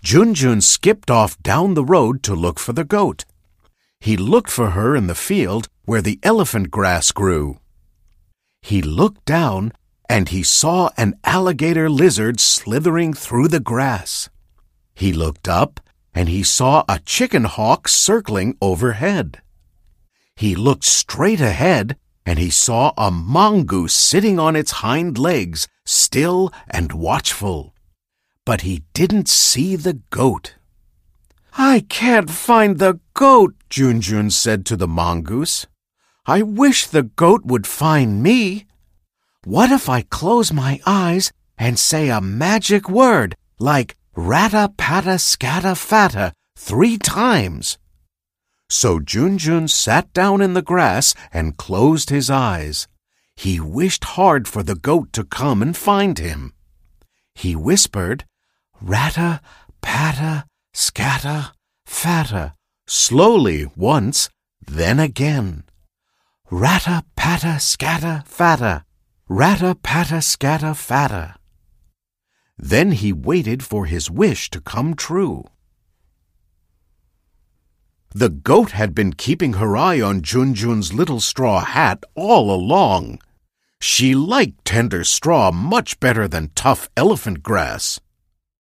Junjun skipped off down the road to look for the goat. He looked for her in the field where the elephant grass grew. He looked down and he saw an alligator lizard slithering through the grass. He looked up and he saw a chicken hawk circling overhead. He looked straight ahead and he saw a mongoose sitting on its hind legs, still and watchful. But he didn't see the goat. "I can't find the goat," Junjun said to the mongoose. "I wish the goat would find me. What if I close my eyes and say a magic word like ratta-patta-scatta-fatta 3 times?" So Junjun sat down in the grass and closed his eyes. He wished hard for the goat to come and find him. He whispered, "Ratta-patta-scatta-fatta," slowly once, then again. "Ratta-patta-scatta-fatta, ratta-patta-scatta-fatta." Then he waited for his wish to come true. The goat had been keeping her eye on Junjun's little straw hat all along. She liked tender straw much better than tough elephant grass.